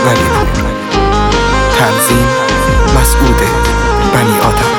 نبینم. تنظیم مسعود بنی آدم.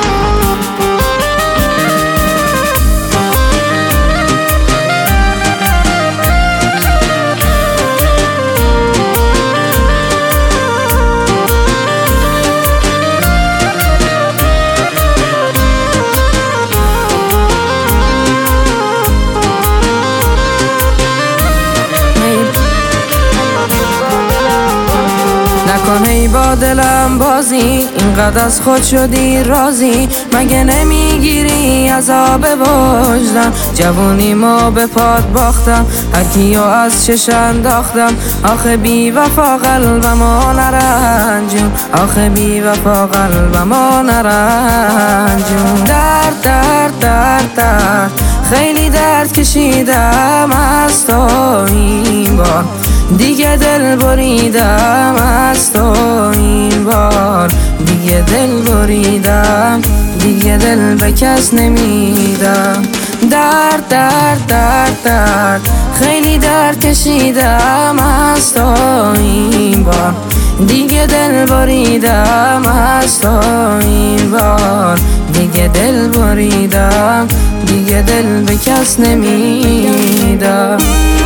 نکن ای با دلم بازی، اینقدر از خود شدی راضی، مگه نمیگیری عذاب وجدان؟ جوونی ما به پاد باختم، هر کیو از چش انداختم، آخه بی وفا قلبمو نرنجون، آخه بی وفا قلبمو نرنجون. درد درد درد درد خیلی درد کشیدم از تو این بار، دیگه دل بریدم از تو این بار، دیگه دل بریدم، دیگه دل به کس نمیدم. درد درد درد درد خیلی درد کشیدم از تو این بار، دیگه دل بریدم از تو این بار، دیگه دل بریدم، دیگه دل به کس نمیدم.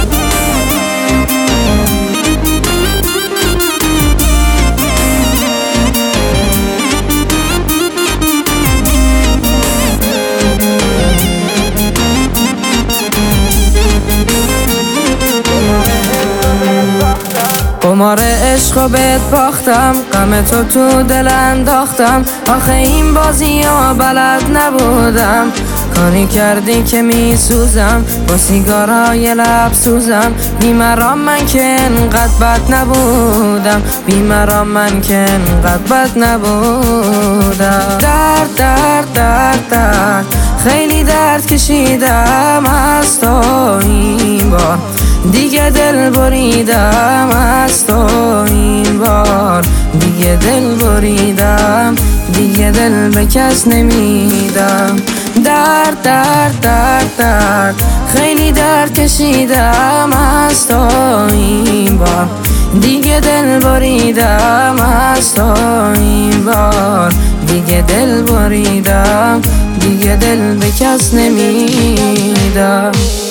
قمار عشق بهت باختم، غم تو دل انداختم، آخه این بازی ها بلد نبودم، کاری کردی که میسوزم، با سیگارای لب سوزم، بیمرام من که انقدر بد نبودم، بیمرام من که انقدر بد نبودم. درد درد درد درد خیلی درد کشیدم از تو این بار، دیگه دل بریدم از تو این بار، دیگه دل بریدم، دیگه دل به کس نمیدم. درد درد درد درد خیلی درد کشیدم از تو این بار، دیگه دل بریدم از تو این بار، دیگه دل بریدم، دیگه دل به کس نمیدم.